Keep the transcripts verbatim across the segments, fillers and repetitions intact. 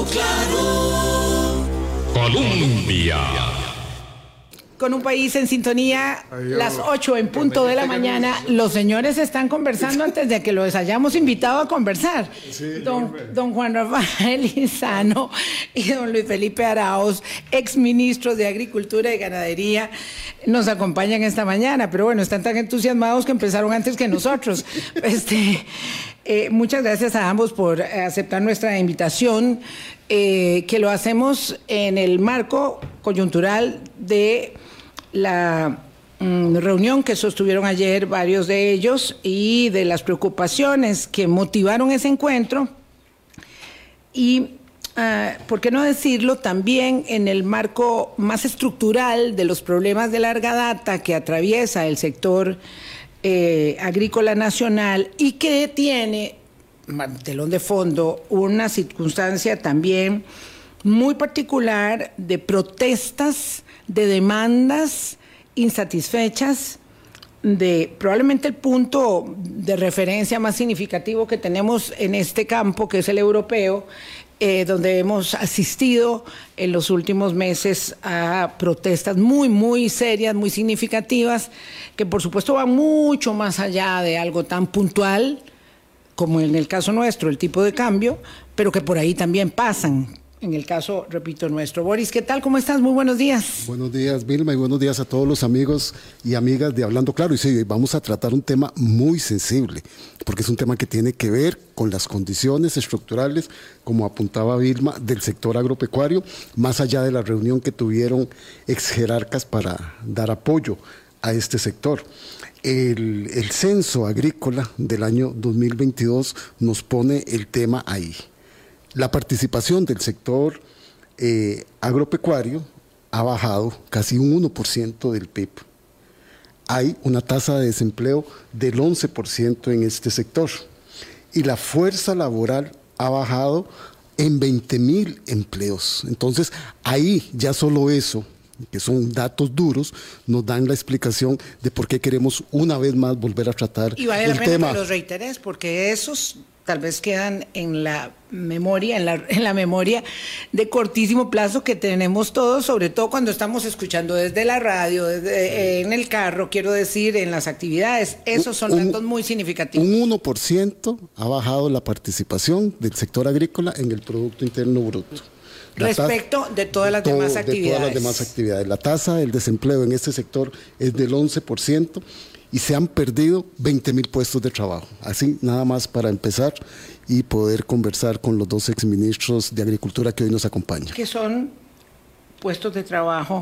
Claro. Colombia. Con un país en sintonía, Adiós. Las ocho en punto de la mañana. Los señores están conversando antes de que los hayamos invitado a conversar. Sí, don, don Juan Rafael Lizano y don Luis Felipe Arauz, exministros de Agricultura y Ganadería, nos acompañan esta mañana. Pero bueno, están tan entusiasmados que empezaron antes que nosotros. Este, eh, muchas gracias a ambos por aceptar nuestra invitación, eh, que lo hacemos en el marco coyuntural de la mm, reunión que sostuvieron ayer varios de ellos y de las preocupaciones que motivaron ese encuentro y, uh, ¿por qué no decirlo?, también en el marco más estructural de los problemas de larga data que atraviesa el sector eh, agrícola nacional y que tiene, telón de fondo, una circunstancia también muy particular de protestas, de demandas insatisfechas, de probablemente el punto de referencia más significativo que tenemos en este campo, que es el europeo, eh, donde hemos asistido en los últimos meses a protestas muy, muy serias, muy significativas, que por supuesto van mucho más allá de algo tan puntual como en el caso nuestro, el tipo de cambio, pero que por ahí también pasan. En el caso, repito, nuestro. Boris, ¿qué tal? ¿Cómo estás? Muy buenos días. Buenos días, Vilma, y buenos días a todos los amigos y amigas de Hablando Claro. Y sí, vamos a tratar un tema muy sensible, porque es un tema que tiene que ver con las condiciones estructurales, como apuntaba Vilma, del sector agropecuario, más allá de la reunión que tuvieron ex jerarcas para dar apoyo a este sector. El, el censo agrícola del año dos mil veintidós nos pone el tema ahí. La participación del sector eh, agropecuario ha bajado casi un uno por ciento del P I B. Hay una tasa de desempleo del once por ciento en este sector y la fuerza laboral ha bajado en veinte mil empleos. Entonces, ahí ya solo eso, que son datos duros, nos dan la explicación de por qué queremos una vez más volver a tratar el tema. Y vale la pena que los reiteres, porque esos tal vez quedan en la memoria, en la, en la memoria de cortísimo plazo que tenemos todos, sobre todo cuando estamos escuchando desde la radio, desde, eh, en el carro, quiero decir, en las actividades. Esos son un, datos muy significativos. Un uno por ciento ha bajado la participación del sector agrícola en el Producto Interno Bruto. La Respecto de todas las todo, demás actividades. De todas las demás actividades. La tasa del desempleo en este sector es del once por ciento. Y se han perdido veinte mil puestos de trabajo. Así, nada más para empezar y poder conversar con los dos exministros de Agricultura que hoy nos acompañan. Que son puestos de trabajo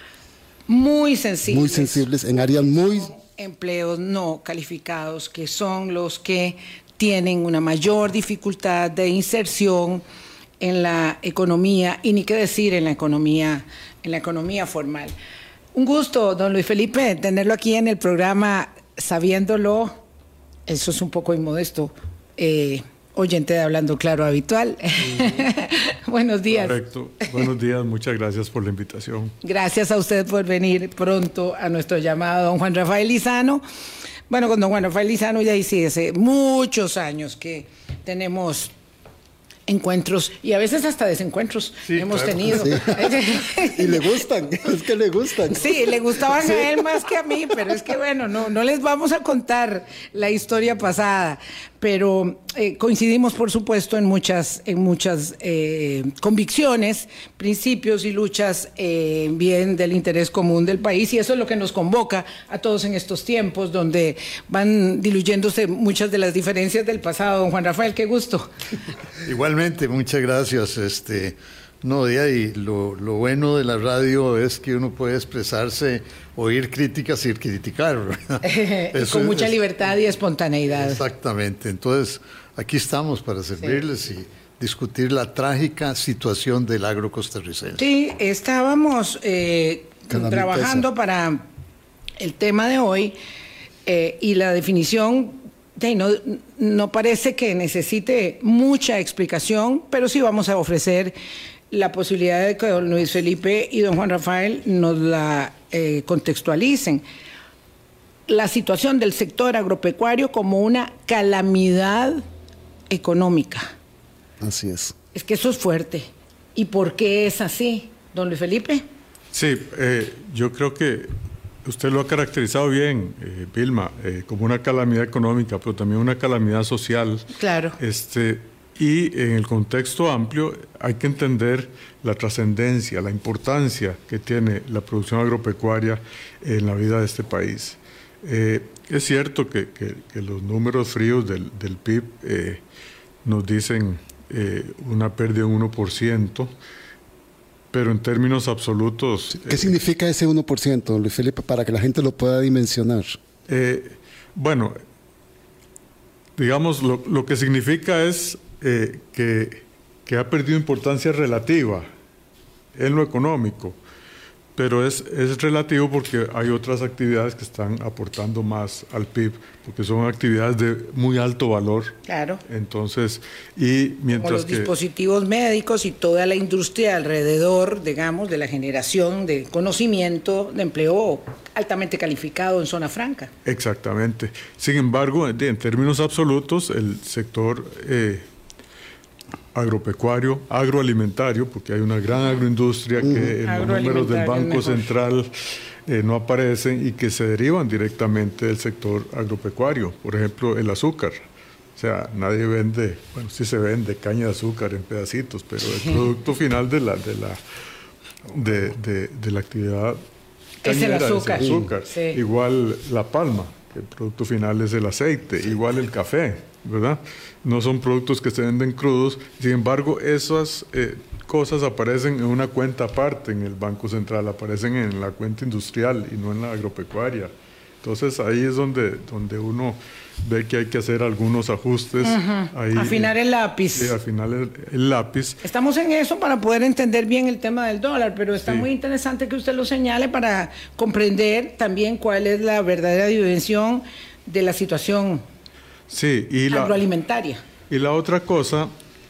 muy sensibles. Muy sensibles, en áreas muy... Empleos no calificados, que son los que tienen una mayor dificultad de inserción en la economía, y ni qué decir en la economía, en la economía formal. Un gusto, don Luis Felipe, tenerlo aquí en el programa, sabiéndolo, eso es un poco inmodesto, eh, oyente de Hablando Claro habitual. Uh-huh. Buenos días. Correcto, buenos días, muchas gracias por la invitación. Gracias a usted por venir pronto a nuestro llamado, don Juan Rafael Lizano. Bueno, con don Juan Rafael Lizano ya hice hace muchos años que tenemos encuentros y a veces hasta desencuentros sí, hemos claro, tenido. Sí. Y le gustan, es que le gustan. Sí, le gustaban sí. a él más que a mí, pero es que bueno, no, no les vamos a contar la historia pasada, pero eh, coincidimos por supuesto en muchas, en muchas eh, convicciones, principios y luchas eh, bien del interés común del país, y eso es lo que nos convoca a todos en estos tiempos donde van diluyéndose muchas de las diferencias del pasado. Don Juan Rafael, qué gusto. Igualmente, muchas gracias. Este, no, de ahí, lo, lo bueno de la radio es que uno puede expresarse, oír críticas y criticar. Eso con mucha es, libertad y espontaneidad. Exactamente. Entonces, aquí estamos para servirles sí. y discutir la trágica situación del agro costarricense. Sí, estábamos eh, trabajando para el tema de hoy eh, y la definición. No, no parece que necesite mucha explicación, pero sí vamos a ofrecer la posibilidad de que don Luis Felipe y don Juan Rafael nos la eh, contextualicen. La situación del sector agropecuario como una calamidad económica. Así es. Es que eso es fuerte. ¿Y por qué es así, don Luis Felipe? Sí, eh, yo creo que usted lo ha caracterizado bien, eh, Vilma, eh, como una calamidad económica, pero también una calamidad social. Claro. Este, y en el contexto amplio hay que entender la trascendencia, la importancia que tiene la producción agropecuaria en la vida de este país. Eh, es cierto que, que, que los números fríos del, del P I B eh, nos dicen eh, una pérdida de un uno por ciento, pero en términos absolutos... ¿Qué eh, significa ese uno por ciento, Luis Felipe, para que la gente lo pueda dimensionar? Eh, bueno, digamos, lo, lo que significa es eh, que, que ha perdido importancia relativa en lo económico, pero es, es relativo porque hay otras actividades que están aportando más al P I B, porque son actividades de muy alto valor. Claro. Entonces, y mientras Como los que, dispositivos médicos y toda la industria alrededor, digamos, de la generación de conocimiento, de empleo altamente calificado en zona franca. Exactamente. Sin embargo, en, en términos absolutos, el sector eh, agropecuario, agroalimentario, porque hay una gran agroindustria que en los números del Banco Central eh, no aparecen y que se derivan directamente del sector agropecuario. Por ejemplo, el azúcar. O sea, nadie vende, bueno, sí se vende caña de azúcar en pedacitos, pero el producto final de la, de la, de, de, de la actividad cañera es el azúcar. Es el azúcar. Sí. Igual la palma, que el producto final es el aceite, igual el café, ¿verdad? No son productos que se venden crudos, sin embargo, esas eh, cosas aparecen en una cuenta aparte en el Banco Central, aparecen en la cuenta industrial y no en la agropecuaria. Entonces ahí es donde, donde uno ve que hay que hacer algunos ajustes. Uh-huh. Ahí, afinar el lápiz. Sí, afinar el, el lápiz. Estamos en eso para poder entender bien el tema del dólar, pero está sí. muy interesante que usted lo señale para comprender también cuál es la verdadera dimensión de la situación sí, y agroalimentaria. La, y la otra cosa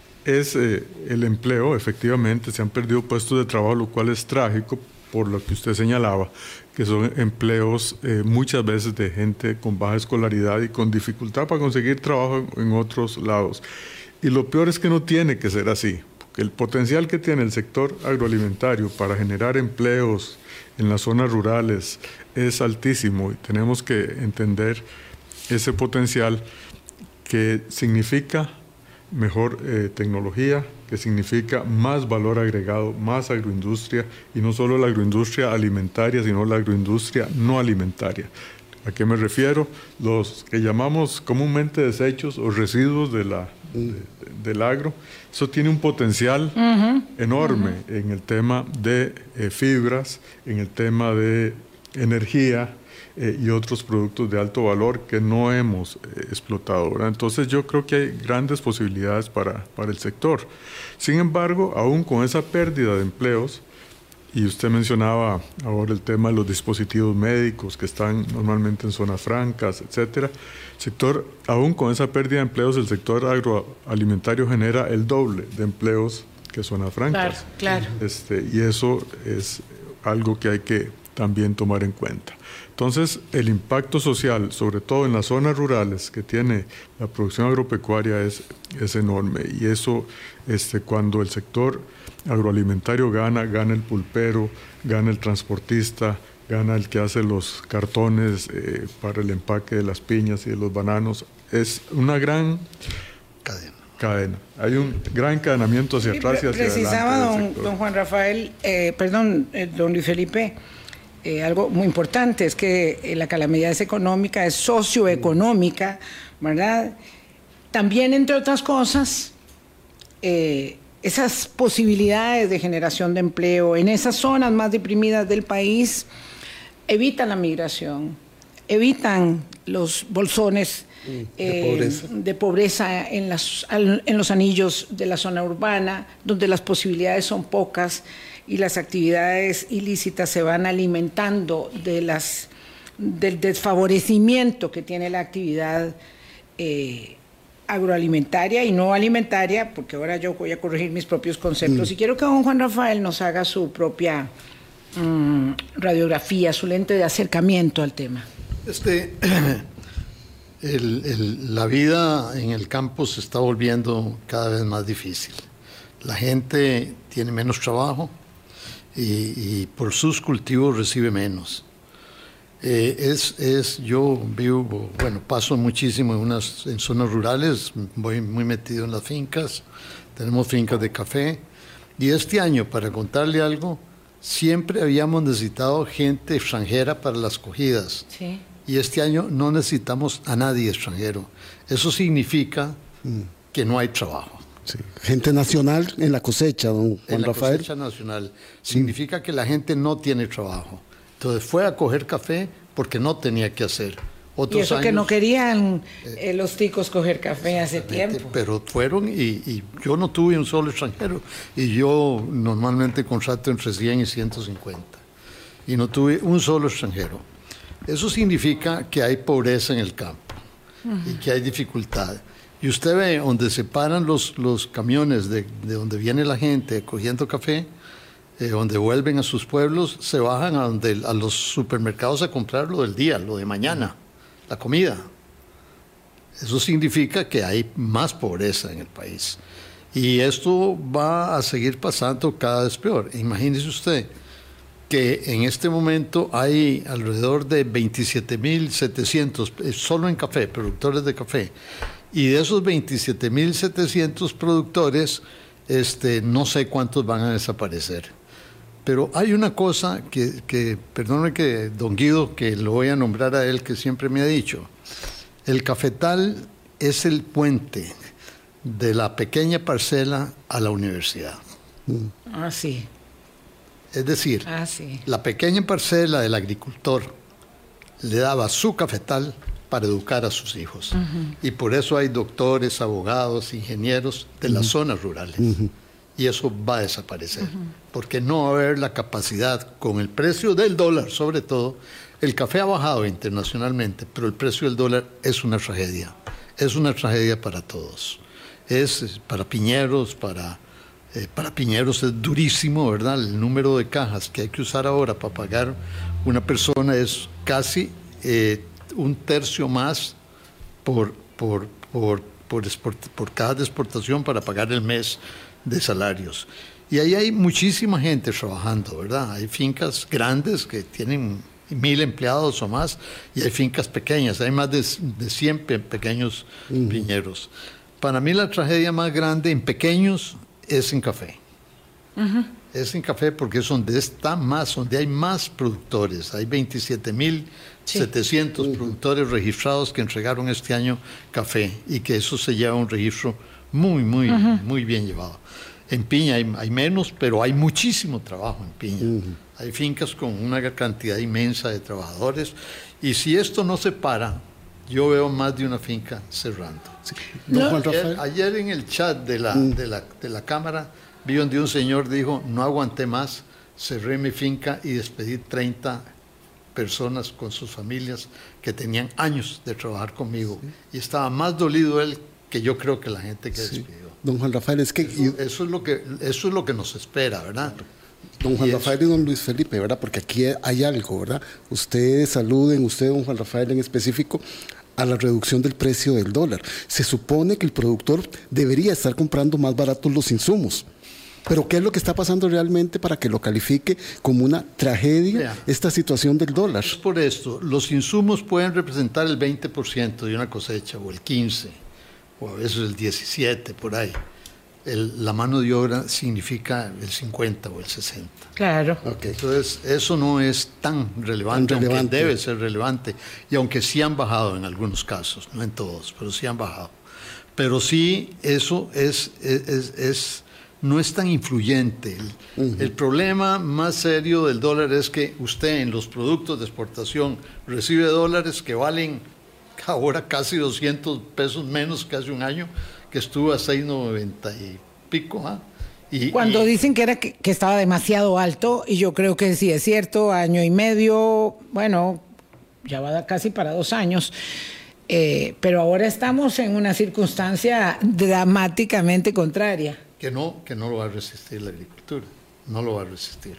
es eh, el empleo. Efectivamente, se han perdido puestos de trabajo, lo cual es trágico, por lo que usted señalaba, que son empleos eh, muchas veces de gente con baja escolaridad y con dificultad para conseguir trabajo en, en otros lados. Y lo peor es que no tiene que ser así, porque el potencial que tiene el sector agroalimentario para generar empleos en las zonas rurales es altísimo y tenemos que entender ese potencial que significa mejor eh, tecnología, que significa más valor agregado, más agroindustria, y no solo la agroindustria alimentaria, sino la agroindustria no alimentaria. ¿A qué me refiero? Los que llamamos comúnmente desechos o residuos de la, de, del agro, eso tiene un potencial uh-huh. enorme uh-huh. en el tema de eh, fibras, en el tema de energía, Eh, y otros productos de alto valor que no hemos eh, explotado, ¿verdad? Entonces yo creo que hay grandes posibilidades para, para el sector. Sin embargo, aún con esa pérdida de empleos, y usted mencionaba ahora el tema de los dispositivos médicos que están normalmente en zonas francas, etcétera, sector, aún con esa pérdida de empleos, el sector agroalimentario genera el doble de empleos que zonas francas. Claro, claro. Este, y eso es algo que hay que también tomar en cuenta. Entonces, el impacto social, sobre todo en las zonas rurales que tiene la producción agropecuaria, es, es enorme. Y eso, este, cuando el sector agroalimentario gana, gana el pulpero, gana el transportista, gana el que hace los cartones eh, para el empaque de las piñas y de los bananos. Es una gran cadena. cadena. Hay un gran encadenamiento hacia atrás y hacia Precisaba adelante. Don, don Juan Rafael, eh, perdón, eh, don Luis Felipe, Eh, algo muy importante es que eh, la calamidad es económica, es socioeconómica, ¿verdad? También, entre otras cosas, eh, esas posibilidades de generación de empleo en esas zonas más deprimidas del país evitan la migración, evitan los bolsones de, eh, pobreza. de pobreza en, las, en los anillos de la zona urbana, donde las posibilidades son pocas y las actividades ilícitas se van alimentando de las, del desfavorecimiento que tiene la actividad eh, agroalimentaria y no alimentaria, porque ahora yo voy a corregir mis propios conceptos. Mm. Y quiero que don Juan Rafael nos haga su propia um, radiografía, su lente de acercamiento al tema. Este, el, el, la vida en el campo se está volviendo cada vez más difícil. la gente tiene menos trabajo y, y por sus cultivos recibe menos. Eh, es, es, yo vivo, bueno, paso muchísimo en, unas, en zonas rurales, voy muy metido en las fincas, tenemos fincas de café, y este año, para contarle algo, siempre habíamos necesitado gente extranjera para las cogidas, sí. Y este año no necesitamos a nadie extranjero. Eso significa mm. que no hay trabajo. Sí. Gente nacional en la cosecha, don Juan en la Rafael. cosecha nacional. Significa mm. que la gente no tiene trabajo. Entonces fue a coger café porque no tenía que hacer. Otros y eso años, que no querían eh, los ticos coger café hace tiempo. Pero fueron y, y yo no tuve un solo extranjero. Y yo normalmente contrato entre cien y ciento cincuenta. Y no tuve un solo extranjero. Eso significa que hay pobreza en el campo uh-huh. y que hay dificultad. Y usted ve donde se paran los, los camiones de, de donde viene la gente cogiendo café, eh, donde vuelven a sus pueblos, se bajan a, donde, a los supermercados a comprar lo del día, lo de mañana, la comida. Eso significa que hay más pobreza en el país. Y esto va a seguir pasando cada vez peor. Imagínese usted que en este momento hay alrededor de veintisiete mil setecientos, solo en café, productores de café. Y de esos veintisiete mil setecientos productores, este, no sé cuántos van a desaparecer. Pero hay una cosa que, que, perdóneme que don Guido, que lo voy a nombrar a él, que siempre me ha dicho, el cafetal es el puente de la pequeña parcela a la universidad. Ah, sí. Es decir, ah, sí. la pequeña parcela del agricultor le daba su cafetal para educar a sus hijos. Uh-huh. Y por eso hay doctores, abogados, ingenieros de uh-huh. las zonas rurales. Uh-huh. Y eso va a desaparecer. Uh-huh. Porque no va a haber la capacidad, con el precio del dólar sobre todo. El café ha bajado internacionalmente, pero el precio del dólar es una tragedia. Es una tragedia para todos. Es para piñeros, para... Eh, para piñeros es durísimo, ¿verdad? El número de cajas que hay que usar ahora para pagar una persona es casi eh, un tercio más por, por, por, por, export, por cajas de exportación para pagar el mes de salarios. Y ahí hay muchísima gente trabajando, ¿verdad? Hay fincas grandes que tienen mil empleados o más y hay fincas pequeñas, hay más de, de cien pe pequeños uh-huh. piñeros. Para mí la tragedia más grande en pequeños es en café. Uh-huh. Es en café porque es donde está más, donde hay más productores. Hay veintisiete mil setecientos sí. productores registrados que entregaron este año café y que eso se lleva un registro muy, muy, uh-huh. muy bien llevado. En piña hay, hay menos, pero hay muchísimo trabajo en piña. Uh-huh. Hay fincas con una cantidad inmensa de trabajadores y si esto no se para, yo veo más de una finca cerrando. Sí. No. Ayer, ayer en el chat de la, mm. de, la, de la cámara vi donde un señor dijo, no aguanté más, cerré mi finca y despedí treinta personas con sus familias que tenían años de trabajar conmigo. Sí. Y estaba más dolido él que yo creo que la gente que sí. despidió. Don Juan Rafael, es que... Eso, eso, es lo que eso es lo que nos espera, ¿verdad? Don Juan y Rafael eso. Y don Luis Felipe, ¿verdad? Porque aquí hay algo, ¿verdad? Ustedes saluden, usted, don Juan Rafael en específico, a la reducción del precio del dólar. Se supone que el productor debería estar comprando más baratos los insumos. Pero ¿qué es lo que está pasando realmente para que lo califique como una tragedia Vea, esta situación del dólar? Es por esto, los insumos pueden representar el veinte por ciento de una cosecha, o el quince por ciento, o a veces el diecisiete por ciento por ahí. El, la mano de obra significa el cincuenta o el sesenta. Claro. Okay. Entonces, eso no es tan relevante, tan relevante, aunque debe ser relevante, y aunque sí han bajado en algunos casos, no en todos, pero sí han bajado. Pero sí, eso es, es, es, es no es tan influyente. El, uh-huh. el problema más serio del dólar es que usted en los productos de exportación recibe dólares que valen ahora casi doscientos pesos menos que hace un año, que estuvo a seis noventa y pico. ¿ah? Y, Cuando y, dicen que, era que, que estaba demasiado alto, y yo creo que sí es cierto, año y medio, bueno, ya va casi para dos años, eh, pero ahora estamos en una circunstancia dramáticamente contraria. Que no, que no lo va a resistir la agricultura, no lo va a resistir,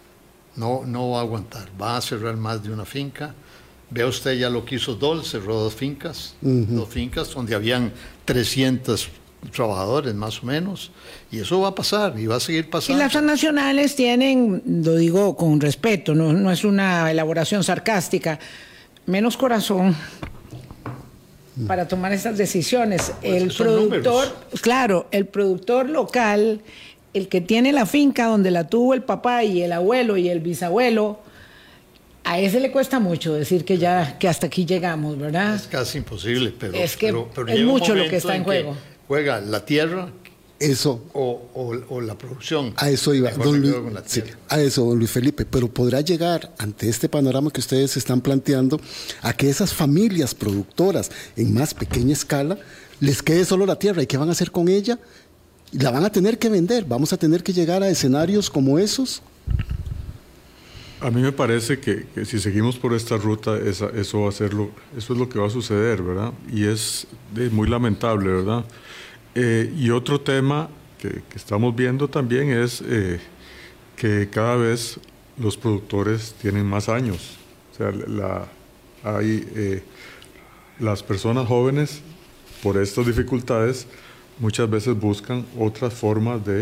no, no va a aguantar, va a cerrar más de una finca. Vea usted ya lo que hizo Dole, cerró dos fincas, uh-huh. dos fincas donde habían trescientas trabajadores más o menos, y eso va a pasar y va a seguir pasando. Y las transnacionales tienen, lo digo con respeto, no, no es una elaboración sarcástica, menos corazón para tomar estas decisiones. Pues el productor, números. Claro, el productor local, el que tiene la finca donde la tuvo el papá y el abuelo y el bisabuelo, a ese le cuesta mucho decir que ya que hasta aquí llegamos, ¿verdad? Es casi imposible, pero es que pero, pero es mucho lo que está en, en juego. Juega la tierra, eso o, o, o la producción. A eso iba, don Luis, sí, a eso, don Luis Felipe. Pero podrá llegar ante este panorama que ustedes están planteando a que esas familias productoras en más pequeña escala les quede solo la tierra, y qué van a hacer con ella. La van a tener que vender. Vamos a tener que llegar a escenarios como esos. A mí me parece que, que si seguimos por esta ruta, esa, eso va a ser lo, eso es lo que va a suceder, ¿verdad? Y es de, muy lamentable, ¿verdad? Eh, y otro tema que, que estamos viendo también es eh, que cada vez los productores tienen más años. O sea, la, hay, eh, las personas jóvenes, por estas dificultades, muchas veces buscan otras formas de, de,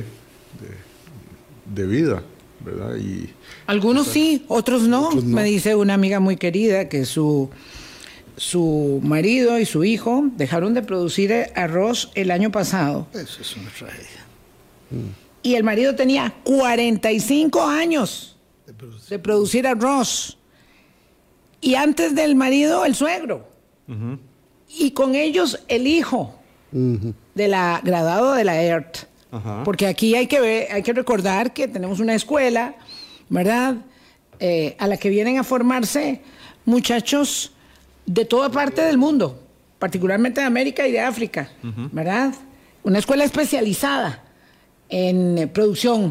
de vida, ¿verdad? Y algunos sí, otros no. otros no. Me dice una amiga muy querida que su, su marido y su hijo dejaron de producir arroz el año pasado. Eso es una tragedia. Mm. Y el marido tenía cuarenta y cinco años de producir, de producir arroz. Y antes del marido, el suegro. Uh-huh. Y con ellos, el hijo uh-huh. de la graduado de la E R T. Uh-huh. Porque aquí hay que ver, hay que recordar que tenemos una escuela, ¿verdad? Eh, a la que vienen a formarse muchachos de toda parte del mundo, particularmente de América y de África, uh-huh. ¿verdad? Una escuela especializada en eh, producción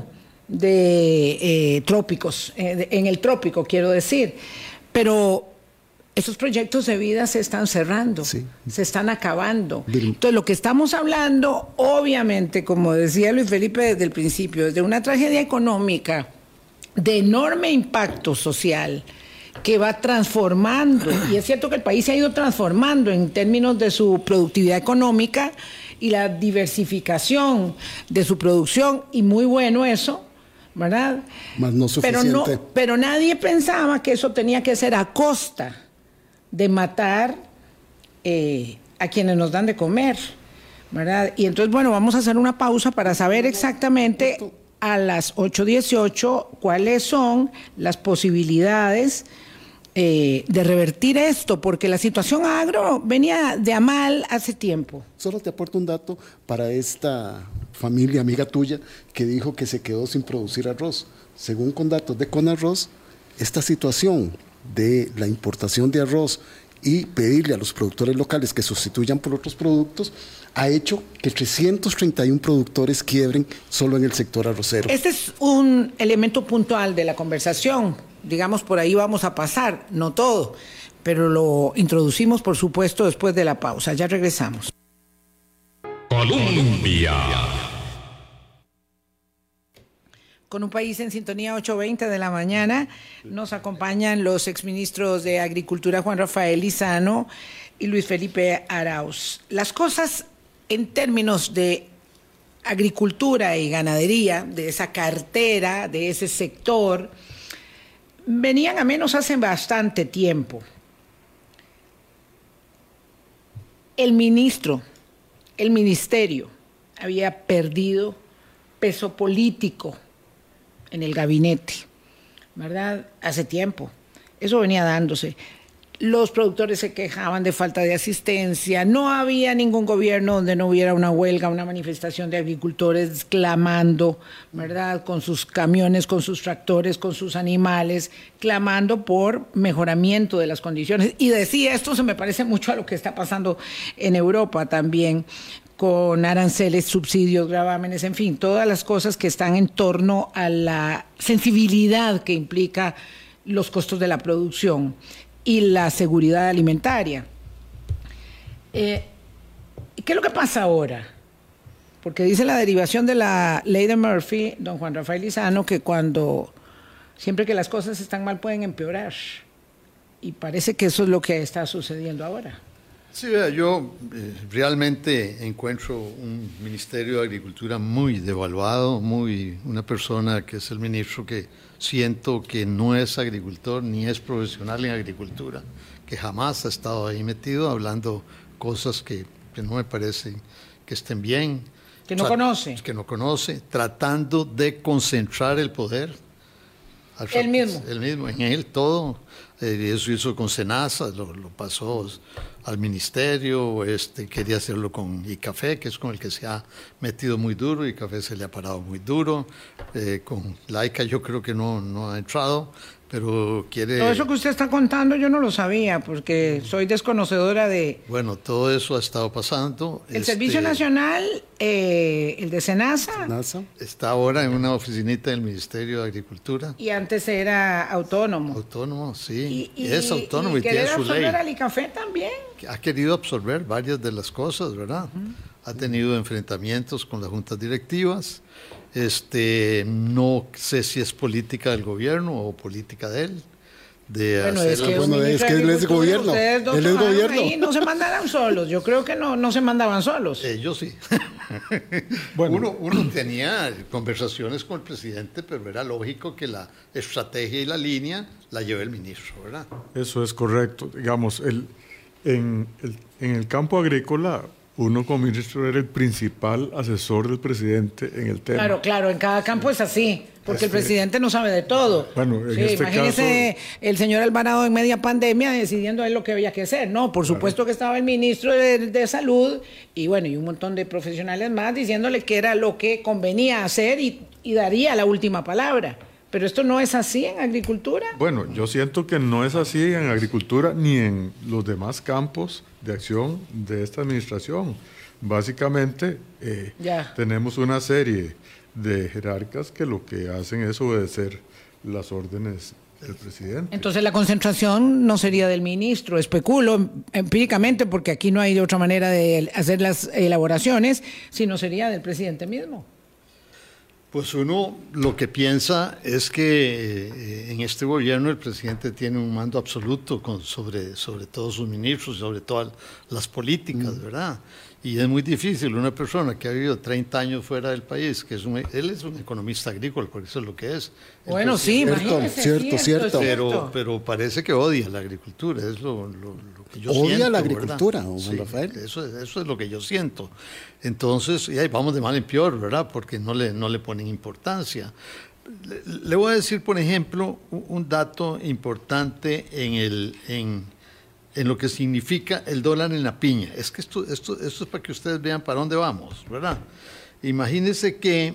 de eh, trópicos, eh, de, en el trópico, quiero decir. Pero esos proyectos de vida se están cerrando, sí. se están acabando. Bien. Entonces, lo que estamos hablando, obviamente, como decía Luis Felipe desde el principio, es de una tragedia económica de enorme impacto social que va transformando, y es cierto que el país se ha ido transformando en términos de su productividad económica y la diversificación de su producción, y muy bueno eso, ¿verdad? Más no suficiente. Pero, no, pero nadie pensaba que eso tenía que ser a costa de matar eh, a quienes nos dan de comer, ¿verdad? Y entonces, bueno, vamos a hacer una pausa para saber exactamente a las ocho dieciocho cuáles son las posibilidades eh, de revertir esto, porque la situación agro venía de a mal hace tiempo. Solo te aporto un dato para esta familia amiga tuya que dijo que se quedó sin producir arroz. Según con datos de Conarroz, esta situación de la importación de arroz y pedirle a los productores locales que sustituyan por otros productos ha hecho que trescientos treinta y uno productores quiebren solo en el sector arrocero. Este es un elemento puntual de la conversación, digamos, por ahí vamos a pasar, no todo, pero lo introducimos, por supuesto, después de la pausa. Ya regresamos. Colombia. Con un país en sintonía, ocho veinte de la mañana, nos acompañan los exministros de Agricultura Juan Rafael Lizano y Luis Felipe Arauz. Las cosas en términos de agricultura y ganadería, de esa cartera, de ese sector, venían a menos hace bastante tiempo. El ministro, el ministerio, había perdido peso político en el gabinete, ¿verdad? Hace tiempo. Eso venía dándose. Los productores se quejaban de falta de asistencia. No había ningún gobierno donde no hubiera una huelga, una manifestación de agricultores clamando, ¿verdad? Con sus camiones, con sus tractores, con sus animales, clamando por mejoramiento de las condiciones. Y decía, esto se me parece mucho a lo que está pasando en Europa también, con aranceles, subsidios, gravámenes, en fin, todas las cosas que están en torno a la sensibilidad que implica los costos de la producción y la seguridad alimentaria. Eh, ¿Qué es lo que pasa ahora? Porque dice la derivación de la ley de Murphy, don Juan Rafael Lizano, que cuando, siempre que las cosas están mal pueden empeorar. Y parece que eso es lo que está sucediendo ahora. Sí, vea, yo eh, realmente encuentro un Ministerio de Agricultura muy devaluado, muy una persona que es el ministro que siento que no es agricultor ni es profesional en agricultura, que jamás ha estado ahí metido hablando cosas que, que no me parecen que estén bien. Que no conoce. Que no conoce, tratando de concentrar el poder. El mismo. El mismo, en él todo. Eh, eso hizo con Senasa, lo, lo pasó al ministerio, este, quería hacerlo con ICAFE, que es con el que se ha metido muy duro, ICAFE se le ha parado muy duro, eh, con Laica yo creo que no, no ha entrado, pero quiere... Todo eso que usted está contando yo no lo sabía, porque soy desconocedora de... Bueno, todo eso ha estado pasando. El este, Servicio Nacional, eh, el de Senasa, Senasa. Está ahora en una oficinita del Ministerio de Agricultura. y antes era autónomo. Autónomo, sí. Y, y, es autónomo y, y tiene querer su ley. absorber al ICAFE también. Ha querido absorber varias de las cosas, ¿verdad? Uh-huh. Ha tenido enfrentamientos con las juntas directivas. Este, no sé si es política del gobierno o política de él. De bueno, hacer es que, bueno, es que él es gobierno. Él es gobierno. Ahí no se mandaran solos. Yo creo que no, no se mandaban solos. Ellos sí. Bueno. Uno, uno tenía conversaciones con el presidente, pero era lógico que la estrategia y la línea la lleve el ministro, ¿verdad? Eso es correcto. Digamos, el, en, el, en el campo agrícola, uno como ministro era el principal asesor del presidente en el tema. Claro, claro, en cada campo es así, porque este, el presidente no sabe de todo. Bueno, en sí, este imagínese caso, el señor Alvarado en media pandemia decidiendo él lo que había que hacer. No, por supuesto claro. que estaba el ministro de, de Salud y bueno, y un montón de profesionales más diciéndole que era lo que convenía hacer y, y daría la última palabra. Pero esto no es así en agricultura. Bueno, yo siento que no es así en agricultura ni en los demás campos de acción de esta administración. Básicamente, eh, tenemos una serie de jerarcas que lo que hacen es obedecer las órdenes del presidente. Entonces la concentración no sería del ministro, especulo empíricamente, porque aquí no hay de otra manera de hacer las elaboraciones, sino sería del presidente mismo. Pues uno lo que piensa es que eh, en este gobierno el presidente tiene un mando absoluto con, sobre, sobre todos sus ministros, sobre todas las políticas, mm. ¿verdad? Y es muy difícil una persona que ha vivido treinta años fuera del país, que es un, él es un economista agrícola, por eso es lo que es. Bueno, sí, imagínese. Cierto, cierto. Pero, pero parece que odia la agricultura, es lo, lo, lo que yo odia siento. Odia la agricultura, don sí, Rafael. Eso, eso es lo que yo siento. Entonces, y ahí vamos de mal en peor, ¿verdad? Porque no le, no le ponen importancia. Le, le voy a decir, por ejemplo, un, un dato importante en el... En, en lo que significa el dólar en la piña. Es que esto, esto, esto es para que ustedes vean para dónde vamos, ¿verdad? Imagínense que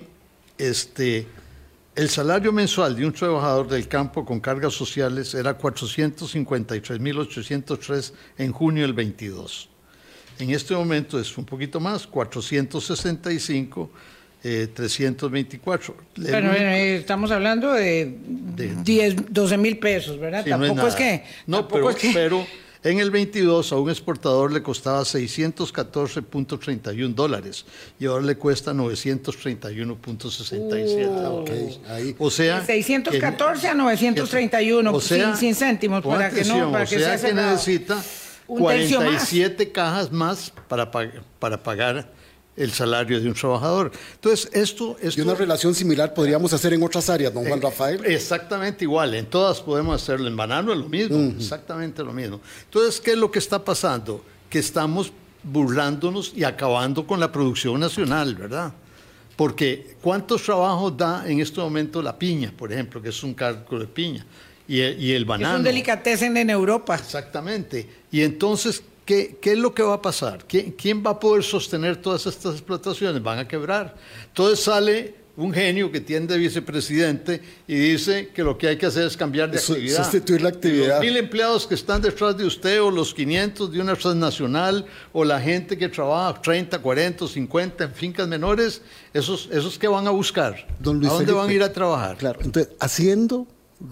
este, el salario mensual de un trabajador del campo con cargas sociales era cuatrocientos cincuenta y tres mil ochocientos tres en junio del veintidós. En este momento es un poquito más, cuatrocientos sesenta y cinco, eh, trescientos veinticuatro. Bueno, bueno, estamos hablando de, de diez, doce mil pesos, ¿verdad? Sí, tampoco no es, es que... No, pero... Es que, pero en el veintidós a un exportador le costaba seiscientos catorce punto treinta y uno dólares y ahora le cuesta novecientos treinta y uno punto sesenta y siete. Uh, okay. Ahí. O sea, de seiscientos catorce que, a novecientos treinta y uno, o sea, sin, sin céntimos, para atención, que no, para o que sea se que necesita cuarenta y siete cajas más para, para pagar el salario de un trabajador. Entonces, esto, esto... Y una relación similar podríamos hacer en otras áreas, don Juan eh, Rafael. Exactamente igual, en todas podemos hacerlo. En banano es lo mismo, uh-huh. exactamente lo mismo. Entonces, ¿qué es lo que está pasando? Que estamos burlándonos y acabando con la producción nacional, ¿verdad? Porque ¿cuántos trabajos da en este momento la piña, por ejemplo, que es un cálculo de piña? Y el, y el banano. Es un delicatessen en Europa. Exactamente. Y entonces... ¿Qué, ¿Qué es lo que va a pasar? ¿Quién, ¿Quién va a poder sostener todas estas explotaciones? Van a quebrar. Entonces sale un genio que tiene de vicepresidente y dice que lo que hay que hacer es cambiar de Eso, actividad. Sustituir la actividad. Los mil empleados que están detrás de usted o los quinientos de una transnacional o la gente que trabaja treinta, cuarenta, cincuenta en fincas menores, esos, esos que van a buscar. Don Luis ¿A dónde Felipe, van a ir a trabajar? Claro, entonces haciendo...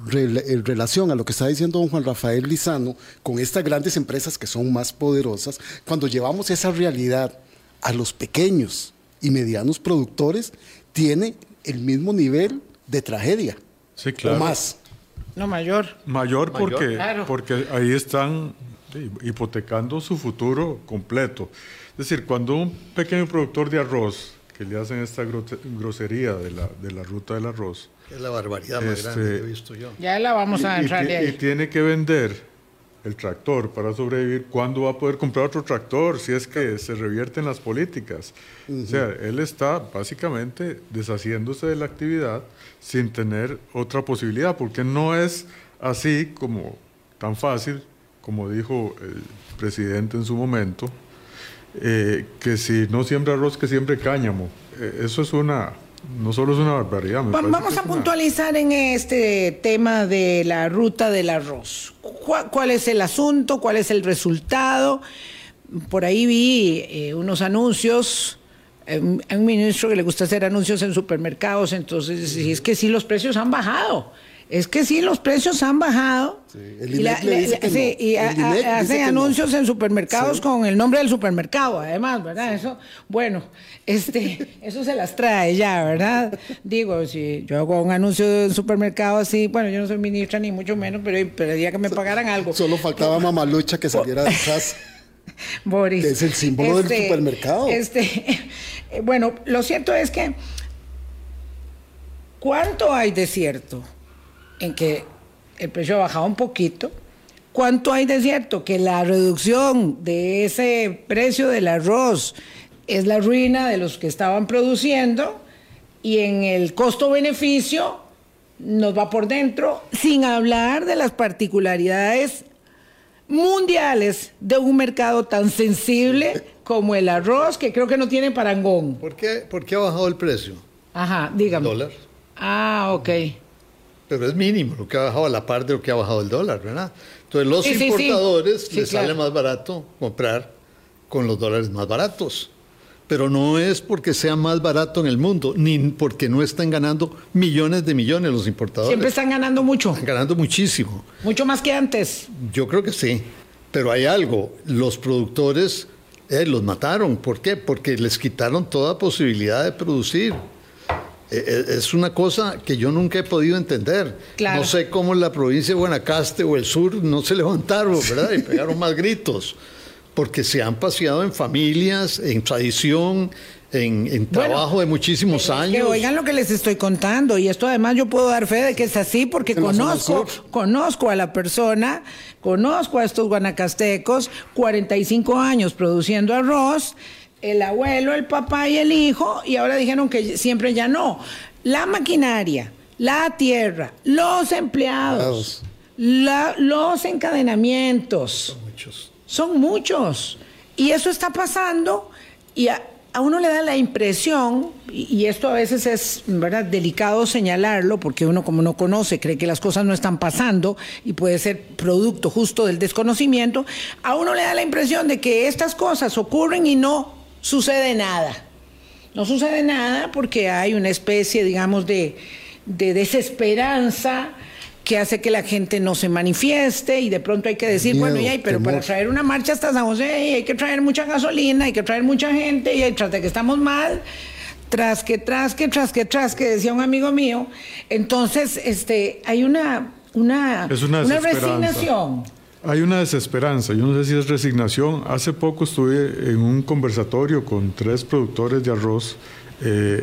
en relación a lo que está diciendo don Juan Rafael Lizano, con estas grandes empresas que son más poderosas, cuando llevamos esa realidad a los pequeños y medianos productores, tiene el mismo nivel de tragedia. Sí, claro. O más. No, mayor. Mayor porque, claro. porque ahí están Sí, hipotecando su futuro completo. Es decir, cuando un pequeño productor de arroz, que le hacen esta grosería de la, de la ruta del arroz, es la barbaridad más este, grande que he visto yo. Ya la vamos a y, entrar y, de ahí. y tiene que vender el tractor para sobrevivir, ¿cuándo va a poder comprar otro tractor si es que se revierten las políticas? Uh-huh. O sea, él está básicamente deshaciéndose de la actividad sin tener otra posibilidad, porque no es así como tan fácil, como dijo el presidente en su momento, eh, que si no siembra arroz, que siembre cáñamo. Eh, eso es una... No solo es una barbaridad. Me Vamos a puntualizar una... en este tema de la ruta del arroz. ¿Cuál, cuál es el asunto? ¿Cuál es el resultado? Por ahí vi eh, unos anuncios. Eh, hay un ministro que le gusta hacer anuncios en supermercados, entonces sí, es que sí, los precios han bajado. Es que sí, los precios han bajado. Sí, el y la, le dice la, que sí, no. y a, a, hacen anuncios no. en supermercados sí. con el nombre del supermercado, además, ¿verdad? Sí. Eso, bueno, este, eso se las trae ya, ¿verdad? Digo, si yo hago un anuncio en supermercado así, bueno, yo no soy ministra ni mucho menos, pero pediría que me pagaran algo. Solo faltaba pero, Mamalucha que saliera detrás. Boris. Que es el símbolo este, del supermercado. Este, bueno, lo cierto es que, ¿cuánto hay de cierto en que el precio ha bajado un poquito? ¿Cuánto hay de cierto que la reducción de ese precio del arroz es la ruina de los que estaban produciendo y en el costo-beneficio nos va por dentro, sin hablar de las particularidades mundiales de un mercado tan sensible como el arroz, que creo que no tiene parangón? ¿Por qué, por qué ha bajado el precio? Ajá, dígame. El dólar. Ah, ok. Pero es mínimo lo que ha bajado a la par de lo que ha bajado el dólar, ¿verdad? Entonces los sí, importadores sí, sí. les Sí, claro. sale más barato comprar con los dólares más baratos. Pero no es porque sea más barato en el mundo, ni porque no están ganando millones de millones los importadores. Siempre están ganando mucho. Están ganando muchísimo. Mucho más que antes. Yo creo que sí. Pero hay algo, los productores eh, los mataron. ¿Por qué? Porque les quitaron toda posibilidad de producir. Es una cosa que yo nunca he podido entender. Claro. No sé cómo la provincia de Guanacaste o el sur no se levantaron, ¿verdad? Y pegaron más gritos. Porque se han paseado en familias, en tradición, en, en trabajo bueno, de muchísimos es años. Que oigan lo que les estoy contando. Y esto además yo puedo dar fe de que es así porque conozco, conozco a la persona, conozco a estos guanacastecos, cuarenta y cinco años produciendo arroz. El abuelo, el papá y el hijo, y ahora dijeron que siempre ya no. La maquinaria, la tierra, los empleados, la, los encadenamientos. Son muchos. Son muchos. Y eso está pasando y a, a uno le da la impresión, y, y esto a veces es, ¿verdad?, delicado señalarlo, porque uno como no conoce cree que las cosas no están pasando y puede ser producto justo del desconocimiento. A uno le da la impresión de que estas cosas ocurren y no sucede nada. No sucede nada porque hay una especie, digamos, de, de desesperanza que hace que la gente no se manifieste y de pronto hay que decir, miedo, bueno, ya, pero temor. Para traer una marcha hasta San José hay que traer mucha gasolina, hay que traer mucha gente y tras de que estamos mal, tras que, tras que, tras que, tras que, decía un amigo mío, entonces este, hay una, una, es una, una resignación. Hay una desesperanza, yo no sé si es resignación. Hace poco estuve en un conversatorio con tres productores de arroz. Eh,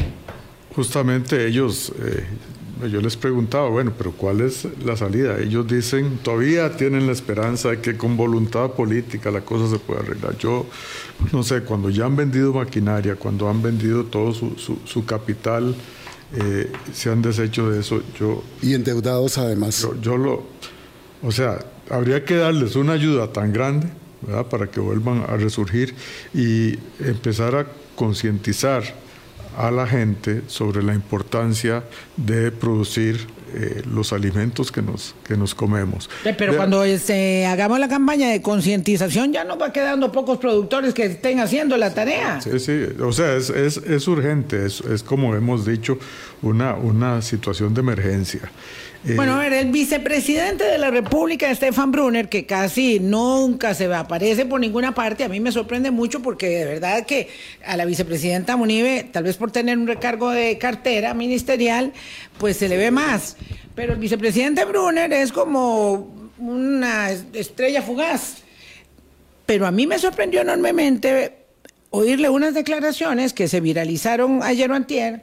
justamente ellos, eh, yo les preguntaba, bueno, pero ¿cuál es la salida? Ellos dicen, todavía tienen la esperanza de que con voluntad política la cosa se pueda arreglar. Yo no sé, cuando ya han vendido maquinaria, cuando han vendido todo su, su, su capital, eh, se han deshecho de eso. Yo, y endeudados además. Yo, yo lo, o sea... Habría que darles una ayuda tan grande, ¿verdad?, para que vuelvan a resurgir y empezar a concientizar a la gente sobre la importancia de producir eh, los alimentos que nos, que nos comemos. Pero de, cuando este, hagamos la campaña de concientización ya nos va quedando pocos productores que estén haciendo la tarea. Sí, sí, o sea, es, es, es urgente, es, es como hemos dicho, una, una situación de emergencia. Bueno, a ver, el vicepresidente de la República, Stefan Brunner, que casi nunca se aparece por ninguna parte, a mí me sorprende mucho porque de verdad que a la vicepresidenta Munive, tal vez por tener un recargo de cartera ministerial, pues se le ve más. Pero el vicepresidente Brunner es como una estrella fugaz. Pero a mí me sorprendió enormemente oírle unas declaraciones que se viralizaron ayer o antier,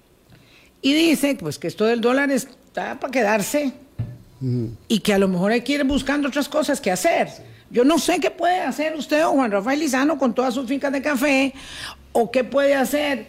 y dice pues que esto del dólar está para quedarse, mm. y que a lo mejor hay que ir buscando otras cosas que hacer. Yo no sé qué puede hacer usted, don Juan Rafael Lizano, con todas sus fincas de café, o qué puede hacer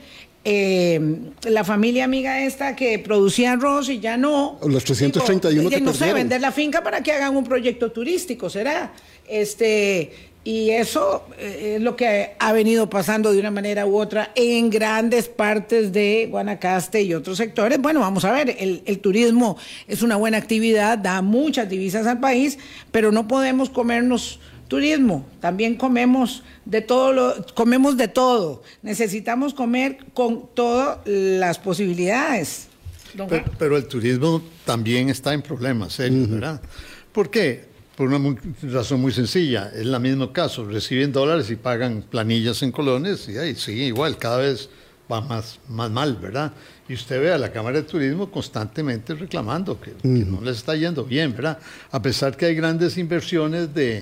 eh, la familia amiga esta que producía arroz y ya no. Los trescientos treinta y uno Digo, que no perdieron. sé, vender la finca para que hagan un proyecto turístico, ¿será? Este... Y eso es lo que ha venido pasando de una manera u otra en grandes partes de Guanacaste y otros sectores. Bueno, vamos a ver, el, el turismo es una buena actividad, da muchas divisas al país, pero no podemos comernos turismo. También comemos de todo, lo, comemos de todo. Necesitamos comer con todas las posibilidades. Pero, pero el turismo también está en problemas serios, uh-huh. ¿verdad? ¿Por qué? Por una muy, razón muy sencilla, es el mismo caso, reciben dólares y pagan planillas en colones, y ahí sigue igual, cada vez va más, más mal, ¿verdad? Y usted ve a la Cámara de Turismo constantemente reclamando que, uh-huh. que no les está yendo bien, ¿verdad? A pesar que hay grandes inversiones de,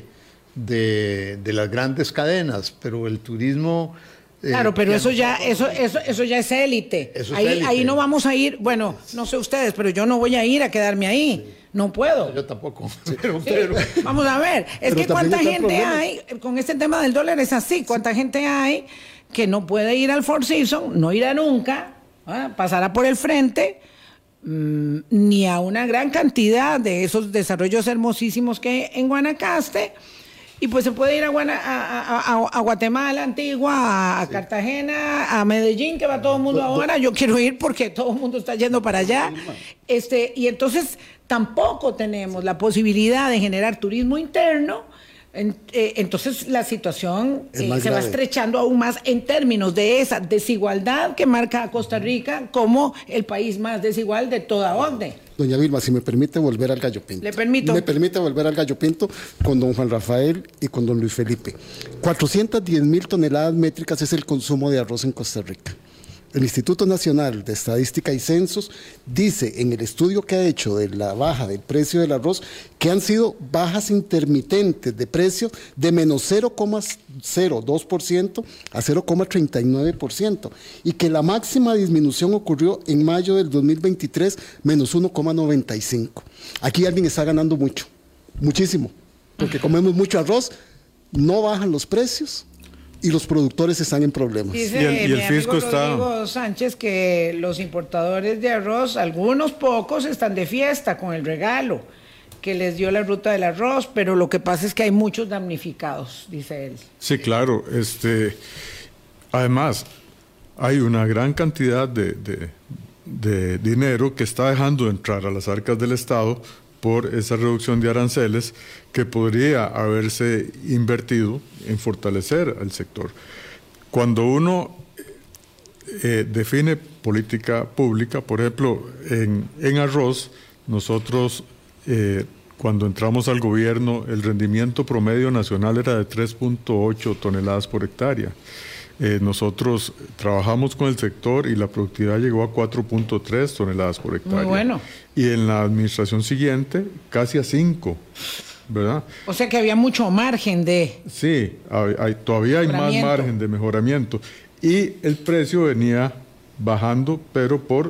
de, de las grandes cadenas, pero el turismo... Claro, pero eso ya, eso, eso, eso ya es élite. Ahí, ahí no vamos a ir, bueno, no sé ustedes, pero yo no voy a ir a quedarme ahí. Sí. No puedo. Yo tampoco. Pero, sí. pero, Vamos a ver, es que cuánta gente hay, con este tema del dólar es así, cuánta gente hay que no puede ir al Four Seasons, no irá nunca, ¿eh? Pasará por el frente, mmm, ni a una gran cantidad de esos desarrollos hermosísimos que hay en Guanacaste. Y pues se puede ir a, Guana, a, a, a Guatemala, Antigua, a sí. Cartagena, a Medellín, que va todo el mundo ahora. Yo quiero ir porque todo el mundo está yendo para allá. Este, y entonces tampoco tenemos la posibilidad de generar turismo interno. En, eh, entonces la situación eh, se grave. va estrechando aún más en términos de esa desigualdad que marca a Costa Rica como el país más desigual de toda O C D E. Doña Vilma, si me permite volver al Gallo Pinto. Le permito. Me permite volver al Gallo Pinto con don Juan Rafael y con don Luis Felipe. cuatrocientas diez mil toneladas métricas es el consumo de arroz en Costa Rica. El Instituto Nacional de Estadística y Censos dice en el estudio que ha hecho de la baja del precio del arroz que han sido bajas intermitentes de precio de menos cero coma cero dos por ciento a cero coma treinta y nueve por ciento y que la máxima disminución ocurrió en mayo del dos mil veintitrés, menos uno coma noventa y cinco. Aquí alguien está ganando mucho, muchísimo, porque comemos mucho arroz, no bajan los precios y los productores están en problemas. Dice y el, y el mi fisco amigo está... Rodrigo Sánchez que los importadores de arroz, algunos pocos, están de fiesta con el regalo que les dio la ruta del arroz, pero lo que pasa es que hay muchos damnificados, dice él. Sí, claro. Este, además, hay una gran cantidad de, de, de dinero que está dejando entrar a las arcas del Estado por esa reducción de aranceles que podría haberse invertido en fortalecer al sector. Cuando uno eh, define política pública, por ejemplo, en, en arroz, nosotros eh, cuando entramos al gobierno, el rendimiento promedio nacional era de tres punto ocho toneladas por hectárea. Eh, nosotros trabajamos con el sector y la productividad llegó a cuatro punto tres toneladas por hectárea. Muy bueno. Y en la administración siguiente, casi a cinco, ¿verdad? O sea que había mucho margen de... Sí, hay, hay, todavía hay más margen de mejoramiento. Y el precio venía bajando, pero por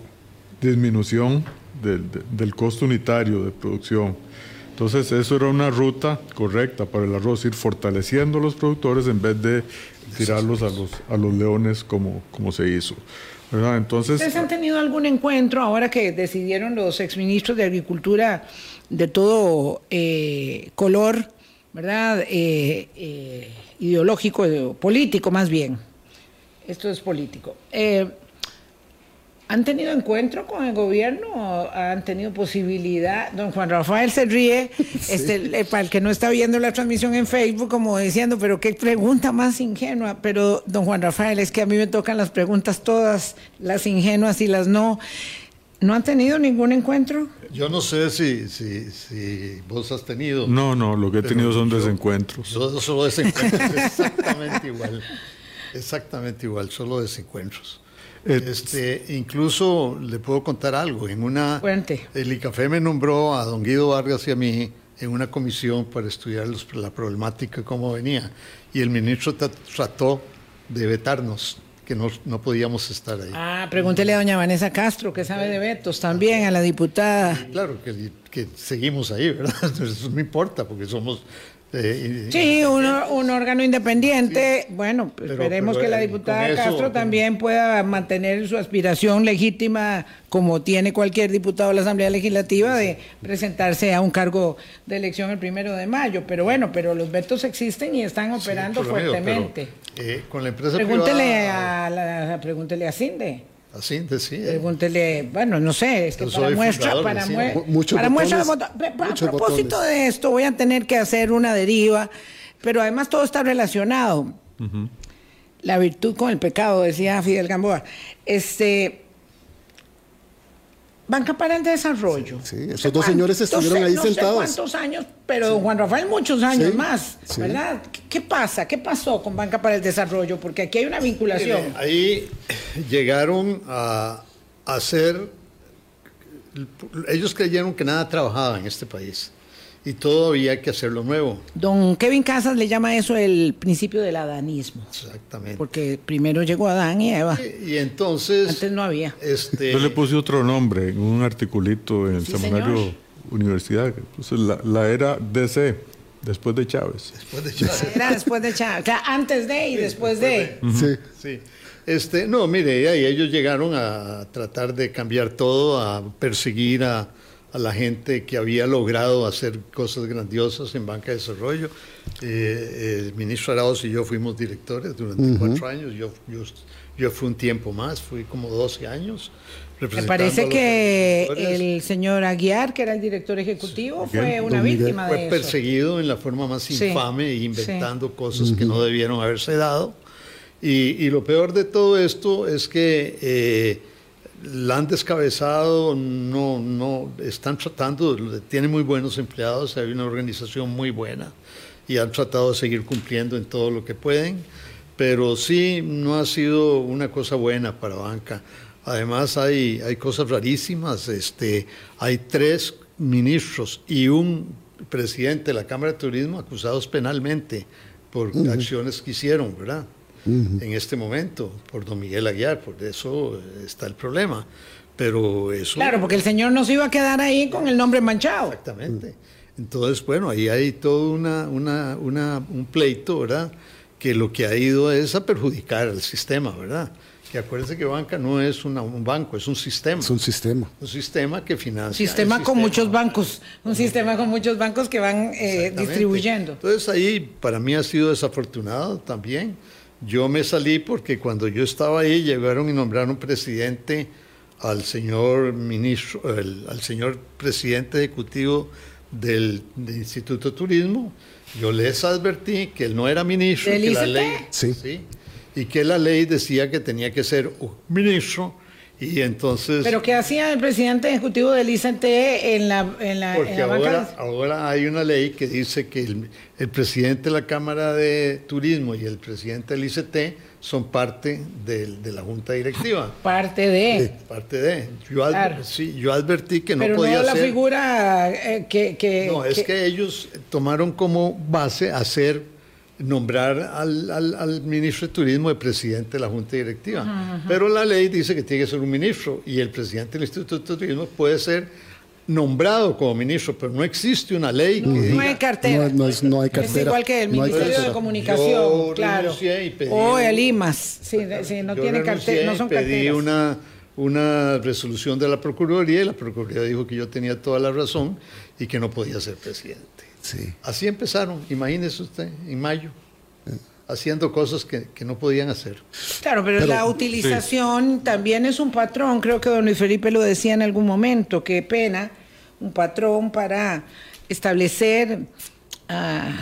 disminución del, de, del costo unitario de producción. Entonces, eso era una ruta correcta para el arroz, ir fortaleciendo a los productores en vez de tirarlos a los, a los leones como, como se hizo, ¿verdad? Entonces, ¿ustedes han tenido algún encuentro ahora que decidieron los exministros de Agricultura de todo eh, color, ¿verdad? Eh, eh, ideológico, político más bien? Esto es político. Eh, ¿Han tenido encuentro con el gobierno? ¿Han tenido posibilidad? Don Juan Rafael se ríe, sí. este, para el que no está viendo la transmisión en Facebook, como diciendo, pero qué pregunta más ingenua. Pero, don Juan Rafael, es que a mí me tocan las preguntas todas, las ingenuas y las no. ¿No han tenido ningún encuentro? Yo no sé si, si, si vos has tenido. No, no, lo que he tenido son yo, desencuentros. Yo solo desencuentros, exactamente igual. Exactamente igual, solo desencuentros. Este, incluso le puedo contar algo. En una, Cuente. el ICAFE me nombró a don Guido Vargas y a mí en una comisión para estudiar los, la problemática cómo venía. Y el ministro trató de vetarnos, que no, no podíamos estar ahí. Ah, pregúntele a doña Vanessa Castro, que sabe de vetos también, a la diputada. Y claro, que, que seguimos ahí, ¿verdad? Entonces, eso no importa, porque somos... Eh, sí, un, un órgano independiente. Sí. Bueno, pero, esperemos pero, que la diputada eso, Castro con... también pueda mantener su aspiración legítima, como tiene cualquier diputado de la Asamblea Legislativa, de presentarse a un cargo de elección el primero de mayo. Pero bueno, pero los vetos existen y están operando sí, fuertemente. Pero, eh, con la empresa pregúntele privada... a la, pregúntele a Cinde. Así de sí. Eh. Pregúntele, bueno, no sé, es que Yo para muestra, para, sí, mue para muestra de voto. A propósito botones. de esto, voy a tener que hacer una deriva, pero además todo está relacionado. Uh-huh. La virtud con el pecado, decía Fidel Gamboa. Este, Banca para el Desarrollo. Sí, sí. esos dos señores estuvieron no sé, ahí no sentados. No sé cuántos años, pero sí. don Juan Rafael muchos años sí, más, sí. ¿verdad? ¿Qué pasa? ¿Qué pasó con Banca para el Desarrollo? Porque aquí hay una vinculación. Mire, ahí llegaron a hacer... Ellos creyeron que nada trabajaba en este país y todo había que hacerlo nuevo. Don Kevin Casas le llama eso el principio del adanismo. Exactamente. Porque primero llegó Adán y Eva. Y, y entonces... Antes no había. Este, Yo le puse otro nombre en un articulito en el sí, semanario señor. Universidad. Puse la, la era D C, después de Chávez. Después de Chávez. Era después de Chávez. O sea, antes de y sí, después, después de. de. Sí. Sí. Este, no, mire, ahí ellos llegaron a tratar de cambiar todo, a perseguir a... a la gente que había logrado hacer cosas grandiosas en Banca de Desarrollo. Eh, el ministro Arauz y yo fuimos directores durante uh-huh. cuatro años. Yo, yo, yo fui un tiempo más, fui como doce años. Me parece que el señor Aguiar, que era el director ejecutivo, sí. fue una víctima de fue eso. Fue perseguido en la forma más sí. infame, inventando sí. cosas uh-huh. que no debieron haberse dado. Y, y lo peor de todo esto es que... Eh, la han descabezado, no, no, están tratando, tienen muy buenos empleados, hay una organización muy buena y han tratado de seguir cumpliendo en todo lo que pueden, pero sí no ha sido una cosa buena para Banca. Además hay, hay cosas rarísimas, este, hay tres ministros y un presidente de la Cámara de Turismo acusados penalmente por uh-huh. acciones que hicieron, ¿verdad? Uh-huh. En este momento, por don Miguel Aguiar, por eso está el problema. Pero eso... Claro, porque el señor no se iba a quedar ahí con el nombre manchado. Exactamente. Entonces, bueno, ahí hay todo una, una, una, un pleito, ¿verdad? Que lo que ha ido es a perjudicar al sistema, ¿verdad? Que acuérdense que Banca no es una, un banco, es un sistema. Es un sistema. Un sistema que financia. Sistema con sistema. muchos bancos, un sistema con muchos bancos que van eh, distribuyendo. Entonces ahí para mí ha sido desafortunado también. Yo me salí porque cuando yo estaba ahí llegaron y nombraron presidente al señor ministro, el, al señor presidente ejecutivo del, del Instituto de Turismo. Yo les advertí que él no era ministro, que la ley, sí. Sí, y que la ley decía que tenía que ser un ministro. Y entonces... ¿Pero qué hacía el presidente ejecutivo del I C E T en la, en la, porque en la ahora, banca? ahora hay una ley que dice que el, el presidente de la Cámara de Turismo y el presidente del I C E T son parte de, de la Junta Directiva. Parte de. Sí, parte de. Yo, claro. adver, sí, yo advertí que no Pero podía no la ser... figura eh, que, que... No, es que, que ellos tomaron como base hacer... nombrar al, al, al ministro de Turismo de presidente de la Junta Directiva. Ajá, ajá. Pero la ley dice que tiene que ser un ministro y el presidente del Instituto de Turismo puede ser nombrado como ministro, pero no existe una ley no, que no diga... hay cartera. No, no, es, no hay cartera. Es igual que el no Ministerio de Comunicación, yo claro. Y pedí, o el I M A S, sí, sí, no tiene cartera, no son pedí carteras. una, una resolución de la Procuraduría y la Procuraduría dijo que yo tenía toda la razón y que no podía ser presidente. Sí. Así empezaron, imagínese usted, en mayo. Haciendo cosas que, que no podían hacer. Claro, pero, pero la utilización sí. también es un patrón, creo que don Luis Felipe lo decía en algún momento, qué pena, un patrón para establecer uh,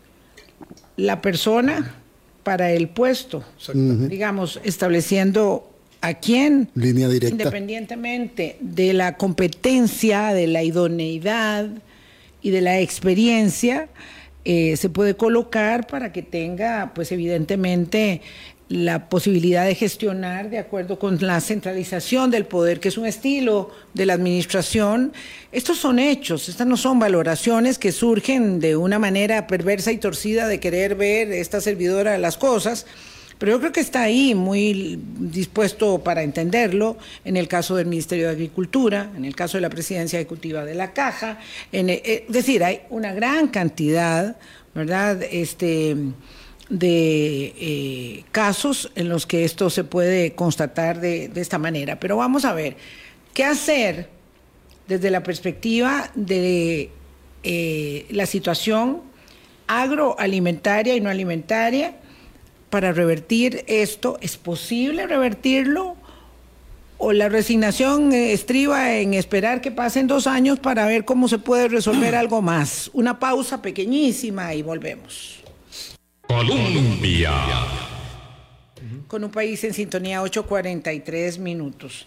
la persona para el puesto, digamos, estableciendo a quién, línea directa, independientemente de la competencia, de la idoneidad y de la experiencia, Eh, se puede colocar para que tenga, pues evidentemente, la posibilidad de gestionar de acuerdo con la centralización del poder, que es un estilo de la administración. Estos son hechos, estas no son valoraciones que surgen de una manera perversa y torcida de querer ver esta servidora de las cosas, pero yo creo que está ahí muy dispuesto para entenderlo, en el caso del Ministerio de Agricultura, en el caso de la Presidencia Ejecutiva de la Caja, en el, es decir, hay una gran cantidad, ¿verdad?, este... de eh, casos en los que esto se puede constatar de, de esta manera. Pero vamos a ver, ¿qué hacer desde la perspectiva de eh, la situación agroalimentaria y no alimentaria para revertir esto? ¿Es posible revertirlo? ¿O la resignación estriba en esperar que pasen dos años para ver cómo se puede resolver algo más? Una pausa pequeñísima y volvemos. Colombia. Con un país en sintonía, ocho cuarenta y tres minutos.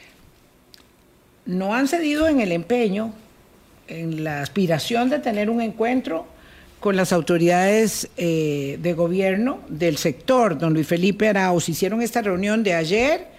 No han cedido en el empeño, en la aspiración de tener un encuentro con las autoridades eh, de gobierno del sector. Don Luis Felipe Arauz, hicieron esta reunión de ayer,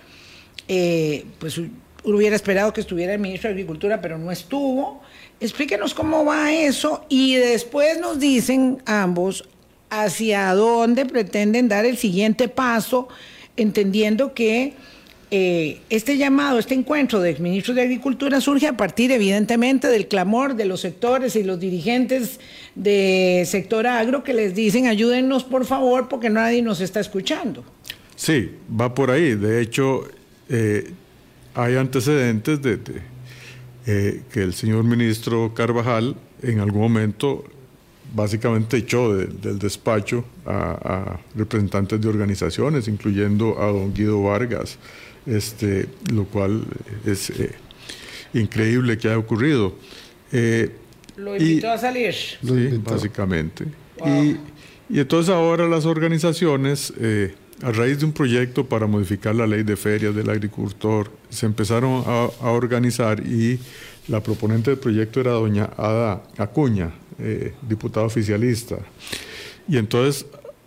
eh, pues uno hubiera esperado que estuviera el ministro de Agricultura, pero no estuvo. Explíquenos cómo va eso y después nos dicen ambos hacia dónde pretenden dar el siguiente paso, entendiendo que eh, este llamado, este encuentro de exministros de Agricultura surge a partir, evidentemente, del clamor de los sectores y los dirigentes de sector agro que les dicen: ayúdennos, por favor, porque nadie nos está escuchando. Sí, va por ahí. De hecho, eh, hay antecedentes de, de eh, que el señor ministro Carvajal en algún momento básicamente echó de, del despacho a, a representantes de organizaciones, incluyendo a don Guido Vargas, este, lo cual es eh, increíble que haya ocurrido. Eh, Lo invitó y, a salir. Sí, básicamente. Wow. Y, y entonces ahora las organizaciones, eh, a raíz de un proyecto para modificar la ley de ferias del agricultor, se empezaron a, a organizar, y la proponente del proyecto era doña Ada Acuña, Eh, diputada oficialista, y entonces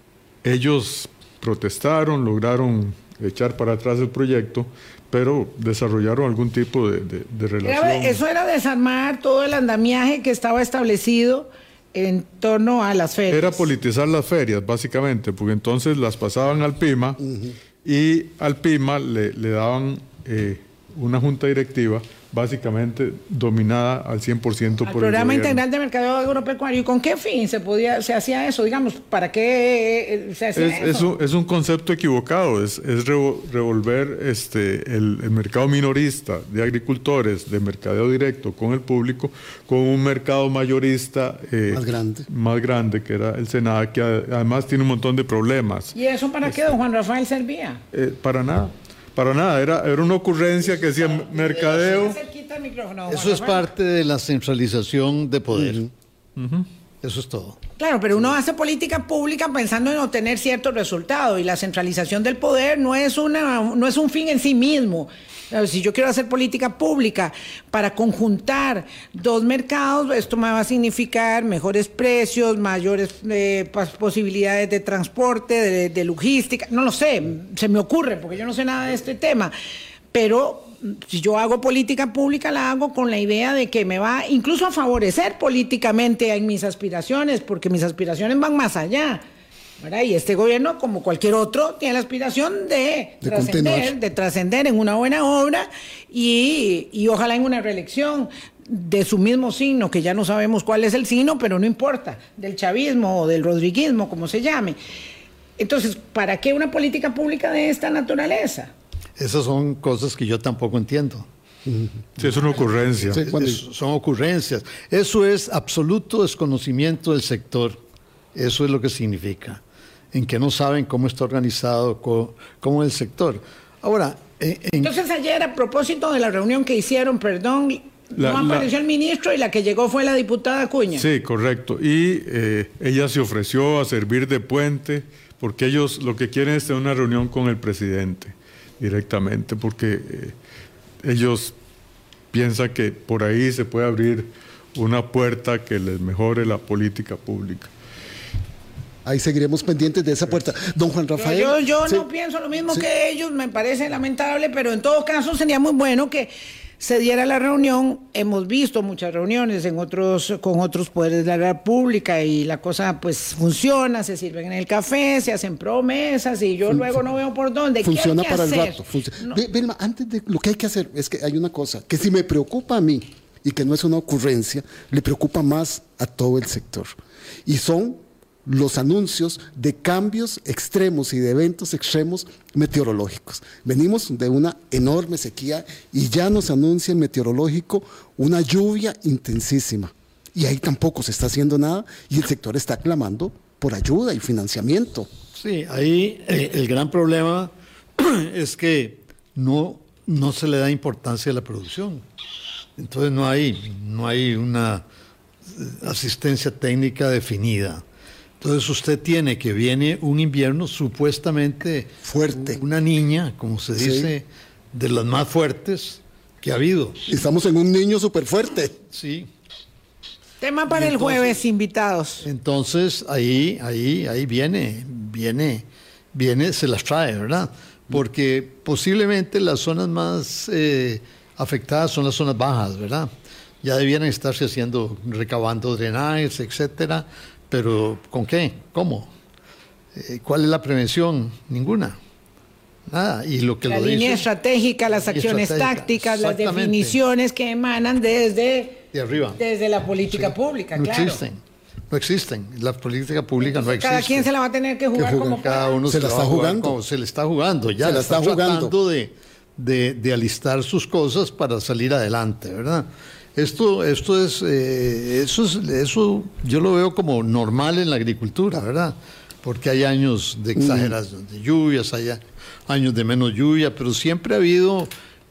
ellos protestaron, lograron echar para atrás el proyecto, pero desarrollaron algún tipo de, de, de relación. Era, eso era desarmar todo el andamiaje que estaba establecido en torno a las ferias. Era politizar las ferias, básicamente, porque entonces las pasaban al PIMA, uh-huh. y al PIMA le, le daban eh, una junta directiva básicamente dominada al cien por ciento por el Programa gobierno. Integral de Mercadeo Agropecuario. ¿Y con qué fin se podía, se hacía eso? Digamos, ¿para qué se hacía es, eso? Es un, es un concepto equivocado, es, es revolver este, el, el mercado minorista de agricultores, de mercadeo directo con el público, con un mercado mayorista eh, más grande. más grande, que era el SENAA, que además tiene un montón de problemas. ¿Y eso para este, qué, don Juan Rafael, servía? Eh, para nada. Para nada, era, era una ocurrencia que decía mercadeo. Eso es parte de la centralización de poder. Uh-huh. Eso es todo. Claro, pero uno hace política pública pensando en obtener cierto resultado, y la centralización del poder no es, una, no es un fin en sí mismo. Si yo quiero hacer política pública para conjuntar dos mercados, esto me va a significar mejores precios, mayores eh, posibilidades de transporte, de, de logística, no lo sé, se me ocurre, porque yo no sé nada de este tema, pero si yo hago política pública, la hago con la idea de que me va incluso a favorecer políticamente en mis aspiraciones, porque mis aspiraciones van más allá. ¿verdad? Y este gobierno, como cualquier otro, tiene la aspiración de, de trascender, de trascender en una buena obra y, y ojalá en una reelección de su mismo signo, que ya no sabemos cuál es el signo, pero no importa, del chavismo o del rodriguismo, como se llame. Entonces, ¿para qué una política pública de esta naturaleza? Esas son cosas que yo tampoco entiendo. Sí, es una ocurrencia. Sí, es, son ocurrencias. Eso es absoluto desconocimiento del sector. Eso es lo que significa. En que no saben cómo está organizado, cómo, cómo es el sector. Ahora, en, entonces ayer, a propósito de la reunión que hicieron, perdón, la, no apareció la, el ministro y la que llegó fue la diputada Acuña. Sí, correcto. Y eh, ella se ofreció a servir de puente, porque ellos lo que quieren es tener una reunión con el presidente directamente, porque eh, ellos piensan que por ahí se puede abrir una puerta que les mejore la política pública. Ahí seguiremos pendientes de esa puerta. Don Juan Rafael. Yo, yo sí, no pienso lo mismo sí. que ellos, me parece lamentable, pero en todo caso sería muy bueno que se diera la reunión. Hemos visto muchas reuniones en otros, con otros poderes de la República y la cosa pues funciona, se sirven en el café, se hacen promesas y yo Fun, luego no veo por dónde. Funciona ¿Qué hay que para hacer? el rato. Func No. Vilma, antes de lo que hay que hacer, es que hay una cosa, que si me preocupa a mí, y que no es una ocurrencia, le preocupa más a todo el sector. Y son los anuncios de cambios extremos y de eventos extremos meteorológicos. Venimos de una enorme sequía y ya nos anuncia el meteorológico una lluvia intensísima. Y ahí tampoco se está haciendo nada y el sector está clamando por ayuda y financiamiento. Sí, ahí eh, el gran problema es que no, no se le da importancia a la producción. Entonces no hay, no hay una asistencia técnica definida. Entonces usted tiene que viene un invierno supuestamente fuerte, una niña, como se dice, sí, de las más fuertes que ha habido. Estamos en un niño súper fuerte. Sí. Tema para entonces, el jueves, invitados. Entonces ahí, ahí, ahí viene, viene, viene, se las trae, ¿verdad? Porque posiblemente las zonas más eh, afectadas son las zonas bajas, ¿verdad? Ya debieran estarse haciendo, recabando drenajes, etcétera. Pero ¿con qué? ¿Cómo? Eh, ¿Cuál es la prevención? Ninguna. Nada. Y lo que la lo línea dice, estratégica, las acciones tácticas, las definiciones que emanan desde, de arriba. desde la política sí. pública, no claro. existen. No existen. La política pública Entonces, no existe. Cada quien se la va a tener que jugar que como cada uno se, se la está jugando. Como se le está jugando. Ya se la está, está jugando. tratando de, de, de alistar sus cosas para salir adelante, ¿verdad? Esto, esto es, eh, eso es, eso yo lo veo como normal en la agricultura, ¿verdad? Porque hay años de exageración de lluvias, hay años de menos lluvia, pero siempre ha habido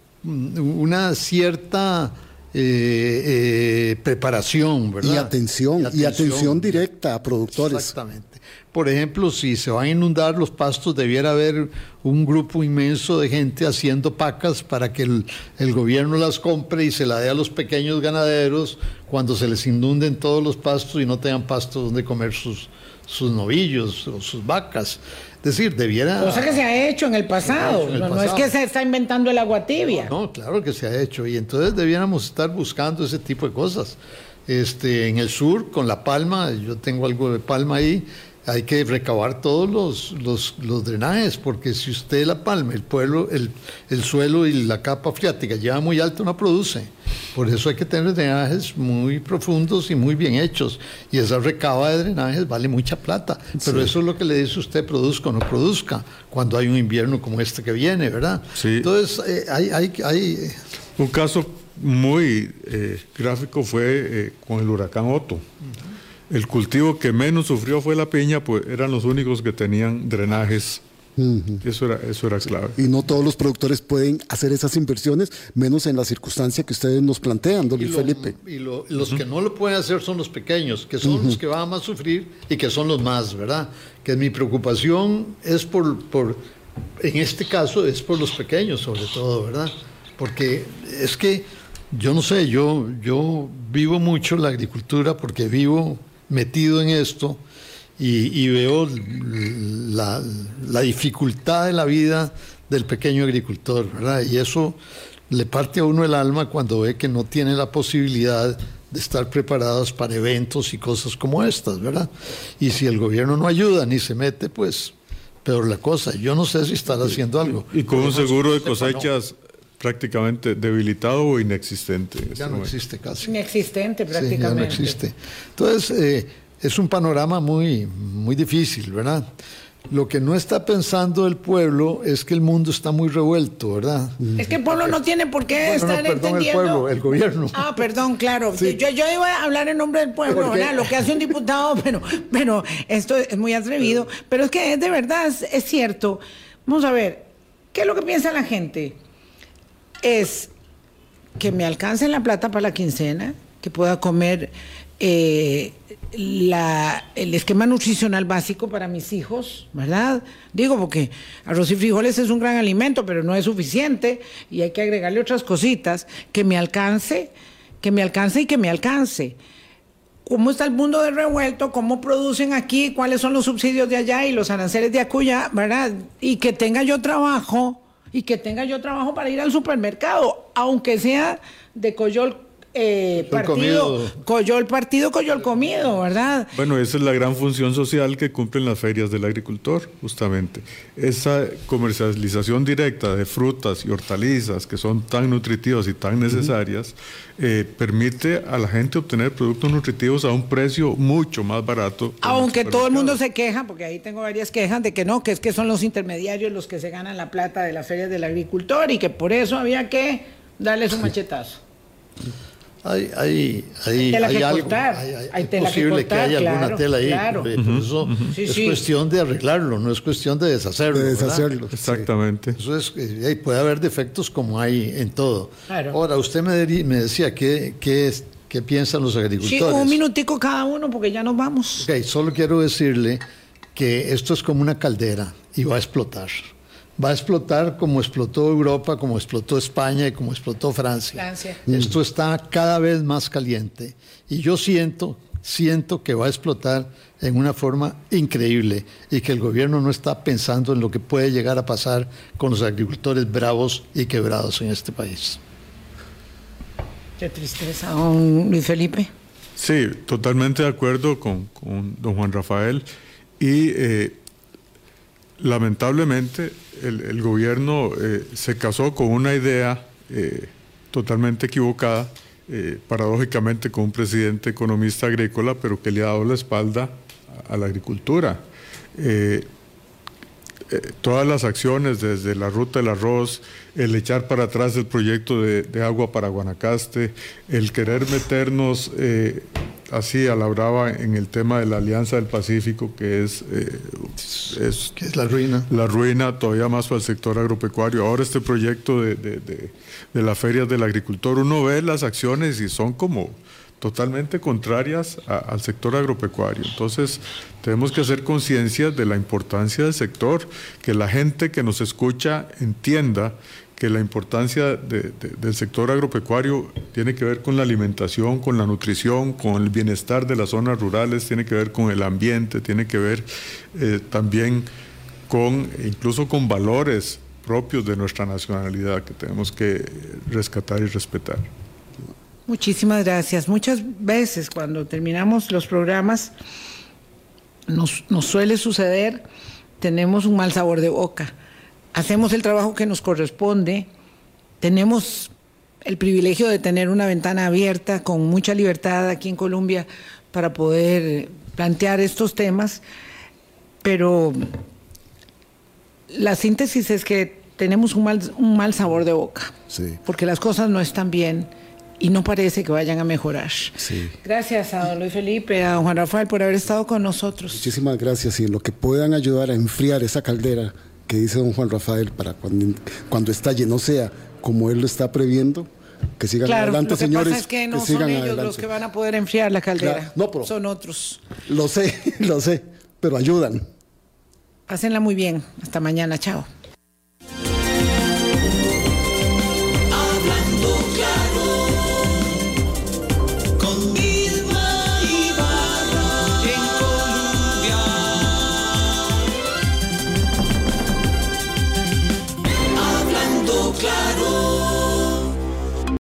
una cierta eh, eh, preparación, ¿verdad? Y atención, y atención, y atención directa a productores. Exactamente. Por ejemplo, si se van a inundar los pastos, debiera haber un grupo inmenso de gente haciendo pacas para que el, el gobierno las compre y se la dé a los pequeños ganaderos cuando se les inunden todos los pastos y no tengan pasto donde comer sus, sus novillos o sus vacas. Es decir, debiera... Cosa que se ha hecho en el pasado, en el no, pasado. No es que se está inventando el agua tibia. No, no, claro que se ha hecho y entonces debiéramos estar buscando ese tipo de cosas. Este, en el sur, con la palma, yo tengo algo de palma ahí, hay que recabar todos los, los, los drenajes, porque si usted la palma, el pueblo, el, el suelo y la capa freática lleva muy alto, no produce. Por eso hay que tener drenajes muy profundos y muy bien hechos. Y esa recaba de drenajes vale mucha plata. Pero sí. Eso es lo que le dice usted, produzca o no produzca, cuando hay un invierno como este que viene, ¿verdad? Sí. Entonces, eh, hay, hay, hay... Un caso muy eh, gráfico fue eh, con el huracán Otto. Uh-huh. El cultivo que menos sufrió fue la piña, pues eran los únicos que tenían drenajes. Uh-huh. Eso era, eso era clave. Y no todos los productores pueden hacer esas inversiones, menos en la circunstancia que ustedes nos plantean, don Luis Felipe. Y lo, los uh-huh. que no lo pueden hacer son los pequeños, que son uh-huh. los que van a más sufrir y que son los más, ¿verdad? Que mi preocupación es por, por, en este caso, es por los pequeños sobre todo, ¿verdad? Porque es que, yo no sé, yo, yo vivo mucho la agricultura porque vivo metido en esto y, y veo la, la dificultad de la vida del pequeño agricultor, ¿verdad? Y eso le parte a uno el alma cuando ve que no tiene la posibilidad de estar preparados para eventos y cosas como estas, ¿verdad? Y si el gobierno no ayuda ni se mete, pues peor la cosa. Yo no sé si estará haciendo algo. Y con un seguro de cosechas prácticamente debilitado o inexistente. En ya este no momento. existe casi. Inexistente prácticamente. Sí, ya no existe. Entonces, eh, es un panorama muy, muy difícil, ¿verdad? Lo que no está pensando el pueblo es que el mundo está muy revuelto, ¿verdad? Es que el pueblo no tiene por qué bueno, estar no, perdón, entendiendo... el pueblo, el gobierno. Ah, perdón, claro. Sí. Yo, yo iba a hablar en nombre del pueblo, ¿verdad? Lo que hace un diputado, pero, pero esto es muy atrevido. Pero es que es de verdad, es, es cierto. Vamos a ver, ¿qué es lo que piensa la gente? Es que me alcance la plata para la quincena, que pueda comer eh, la, el esquema nutricional básico para mis hijos, ¿verdad? Digo, porque arroz y frijoles es un gran alimento, pero no es suficiente y hay que agregarle otras cositas, que me alcance, que me alcance y que me alcance. cómo está el mundo de revuelto, cómo producen aquí, cuáles son los subsidios de allá y los aranceles de acullá, ¿verdad? Y que tenga yo trabajo, y que tenga yo trabajo para ir al supermercado, aunque sea de Coyol eh, partido, comido. Coyol partido, Coyol comido, ¿verdad? Bueno, esa es la gran función social que cumplen las ferias del agricultor, justamente. Esa comercialización directa de frutas y hortalizas que son tan nutritivas y tan necesarias, uh-huh. eh, permite a la gente obtener productos nutritivos a un precio mucho más barato. Aunque todo el mundo se queja, porque ahí tengo varias quejas de que no, que es que son los intermediarios los que se ganan la plata de las ferias del agricultor y que por eso había que darles un machetazo. Hay, hay, hay, hay, hay algo, cortar, hay, hay, hay es tela posible que, cortar, haya claro, alguna tela ahí, claro. por uh-huh, eso uh-huh. es sí, cuestión sí. de arreglarlo, no es cuestión de deshacerlo. De deshacerlo, exactamente. Eso es, eh, puede haber defectos como hay en todo. Claro. Ahora, usted me, me decía que, que, qué piensan los agricultores. Sí, un minutico cada uno porque ya nos vamos. Ok, solo quiero decirle que esto es como una caldera y va a explotar. Va a explotar como explotó Europa, como explotó España y como explotó Francia. Francia. Esto está cada vez más caliente y yo siento, siento que va a explotar en una forma increíble y que el gobierno no está pensando en lo que puede llegar a pasar con los agricultores bravos y quebrados en este país. Qué tristeza, don Luis Felipe. Sí, totalmente de acuerdo con, con don Juan Rafael y eh, lamentablemente el, el gobierno eh, se casó con una idea eh, totalmente equivocada, eh, paradójicamente con un presidente economista agrícola, pero que le ha dado la espalda a, a la agricultura. Eh, eh, todas las acciones, desde la ruta del arroz, el echar para atrás el proyecto de, de agua para Guanacaste, el querer meternos eh, así a la brava en el tema de la Alianza del Pacífico, que es, eh, es, que es la ruina. La ruina todavía más para el sector agropecuario. Ahora este proyecto de, de, de, de las ferias del agricultor, uno ve las acciones y son como totalmente contrarias a, al sector agropecuario. Entonces tenemos que hacer conciencia de la importancia del sector, que la gente que nos escucha entienda que la importancia de, de, del sector agropecuario tiene que ver con la alimentación, con la nutrición, con el bienestar de las zonas rurales, tiene que ver con el ambiente, tiene que ver eh, también con, incluso con valores propios de nuestra nacionalidad que tenemos que rescatar y respetar. Muchísimas gracias. Muchas veces cuando terminamos los programas nos, nos suele suceder, tenemos un mal sabor de boca. Hacemos el trabajo que nos corresponde, tenemos el privilegio de tener una ventana abierta con mucha libertad aquí en Colombia para poder plantear estos temas, pero la síntesis es que tenemos un mal, un mal sabor de boca, sí. porque las cosas no están bien y no parece que vayan a mejorar. Sí. Gracias a don Luis Felipe, a don Juan Rafael por haber estado con nosotros. Muchísimas gracias, y en lo que puedan ayudar a enfriar esa caldera que dice don Juan Rafael, para cuando, cuando estalle no sea como él lo está previendo, que sigan claro, adelante, lo que señores. Pasa es que no que son ellos adelante. los que van a poder enfriar la caldera, claro, no, pero, son otros. Lo sé, lo sé, pero ayudan. Pásenla muy bien. Hasta mañana, chao.